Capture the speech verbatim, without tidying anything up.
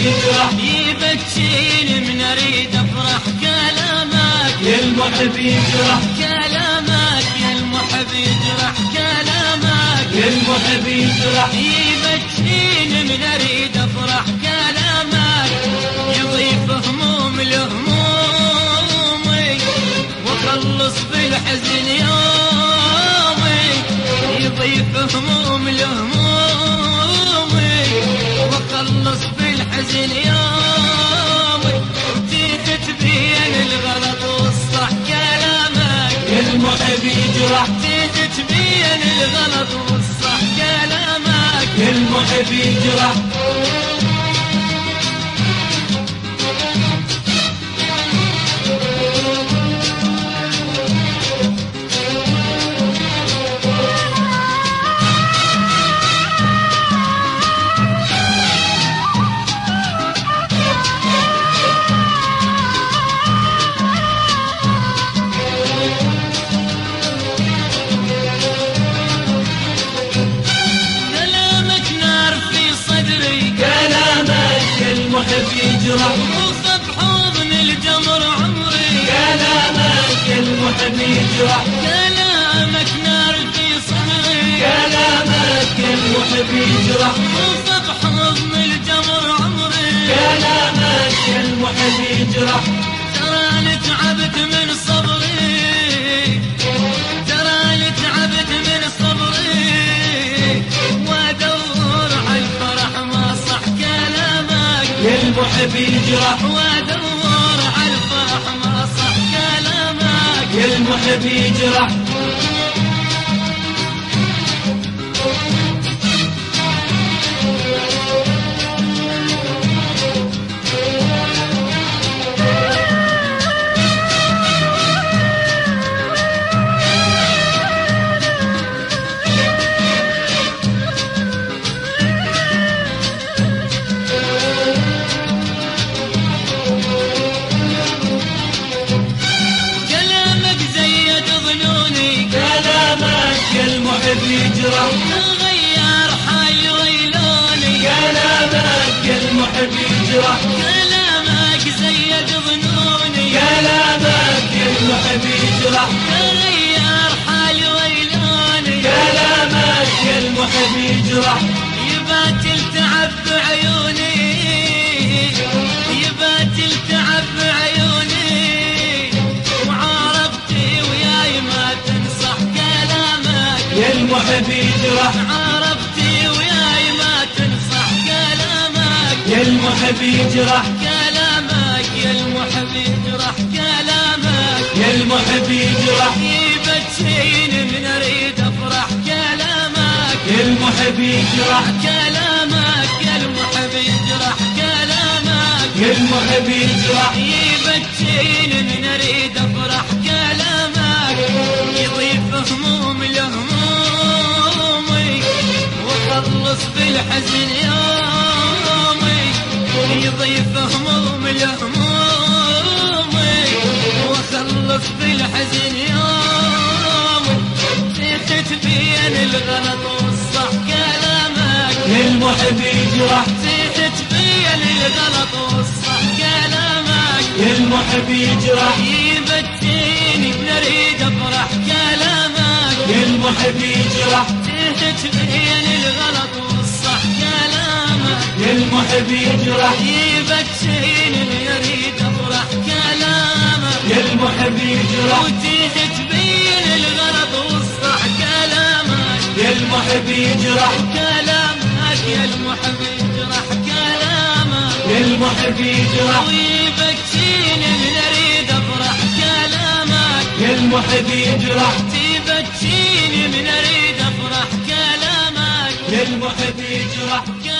يجرح يبكيني من اريد افرح كلامك يا المحب يجرح كلامك يا المحب يجرح كلامك يا المحب يجرح يبكيني من اريد افرح كلامك يضيف هموم لهمومي وخلص بالحزن يومي يضيف هموم لهمومي وخلص بالحزن يومي وتيجي تبين الغلط والصح كلامك يا المحب يجرح تيجي تبين الغلط والصح كلامك يا المحب يجرح المحب يجرح وصف حضن الجمر عمري كلامك يا المحب يجرح كلامك نار في صدري كلامك يا المحب يجرح وصف حضن الجمر عمري كلامك يا المحب يجرح تراني تعبت من صبري تراني تعبت من صبري وادور على الفرح ما صح كلامك يا المحب يجرح وادور على الفرح ما صح كلامك يا المحب يجرح المحب يجرح غير حالي ويلوني كلامك يا المحب يجرح كلامك زيد ظنوني كلامك يا المحب يجرح غير حالي ويلوني كلامك يا المحب يجرح يبات التعب بعيوني يبات التعب بعيوني وعارضتي وياي ما تنصح يا المحب يجرح عرفتي وياي ما تنصح كلامك يا المحب يجرح كلامك يا المحب يجرح كلامك يا المحب يجرح يبكيني من اريد افرح كلامك يا المحب يجرح كلامك يا المحب يجرح كلامك يا المحب يجرح يبكيني من اريد افرح كلامك يضيف هموم لهمومي وخلص بالحزن يومي يضيف هموم لهمومي وخلص بالحزن يومي تبين الغلط والصح كلامك يا المحب يجرح تبين الغلط والصح كلامك يا المحب يجرح يبكيني نريد افرح كلامك يا المحب يجرح تبين الغلط والصح كلامك يا المحب يجرح يبكيني نريد افرح كلامك يا المحب يجرح وتبين الغلط والصح كلامك يا المحب يجرح كلامك يا المحب يجرح كلامك يا المحب يجرح ويبكيني نريد افرح كلامك يا المحب يجرح تبكيني من اريد افرح كلامك يا المحب يجرح